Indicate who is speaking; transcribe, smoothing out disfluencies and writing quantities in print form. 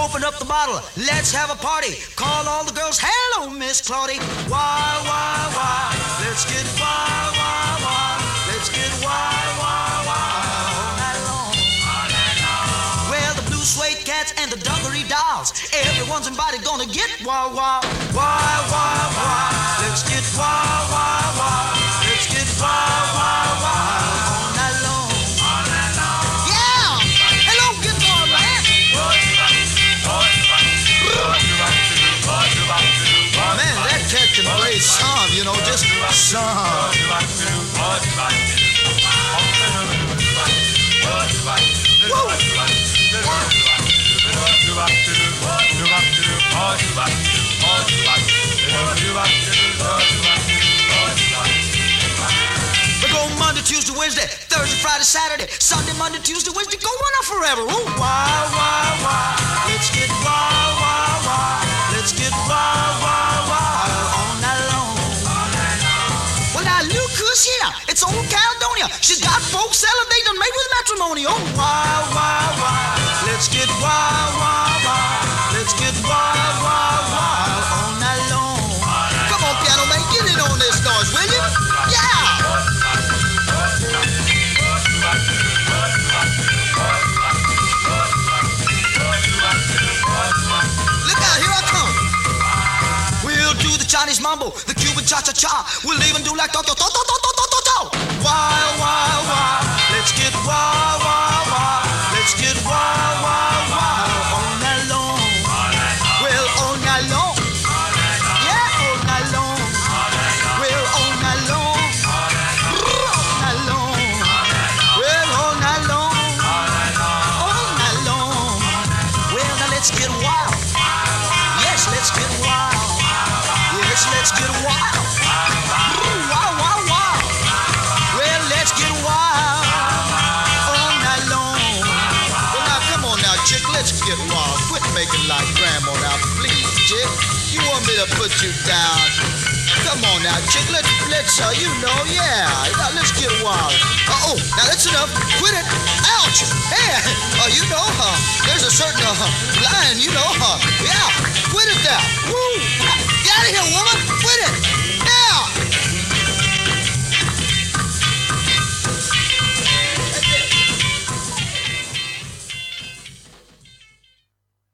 Speaker 1: Open up the bottle, let's have a party. Call all the girls, hello, Miss Claudie. Wild, wild, wild, let's get wild, wild, wild. Let's get wild, wild, wild all night long. Well, the blue suede cats and the dungaree dolls, everyone's invited, gonna get wild, wild, wild, wild, wild. Let's get wild, wild, wild. Let's get wild, wild, wild all night long. Yeah! Hello, guitar man! Man, that cat can play some, you know, just some. We go Monday, Tuesday, Wednesday, Thursday, Friday, Saturday, Sunday, Monday, Tuesday, Wednesday, go on up forever. Ooh, wild, wild, wild. Let's get wild, wild, wild. Let's get wild, wild, wild all night long. Well, now look who's here. It's old Caledonia. She's got folks celebrating made with matrimony. Oh, wild, wild, wild. Let's get wild, wild, wild. Let's get wild, wild, wild all night long. Come on, piano man, get in on this noise, will you? Yeah! Look out, here I come. We'll do the Chinese mambo, the Cuban cha-cha-cha. We'll even do like do-do-do-do-do-do-do-do. Wild, wild, wild. Let's get wild, wild, wild. Let's get wild, wild, wild all night long. Well, all night long. Yeah, all night long. Well, all night long. All night long. Well, all night long. All night long. Well, now let's get wild. Yes, let's get wild. Yes, let's get wild. Wild, wild, wild. Well, let's get wild all night long. Well, now, come on now, chick, let's get wild. Quit making like grandma now, please, chick. You want me to put you down? Come on now, chick, let's, you know, yeah. Now, let's get wild. Oh, now that's enough. Quit it. Ouch. Hey, you know, there's a certain line, you know, yeah. Quit it now. Woo.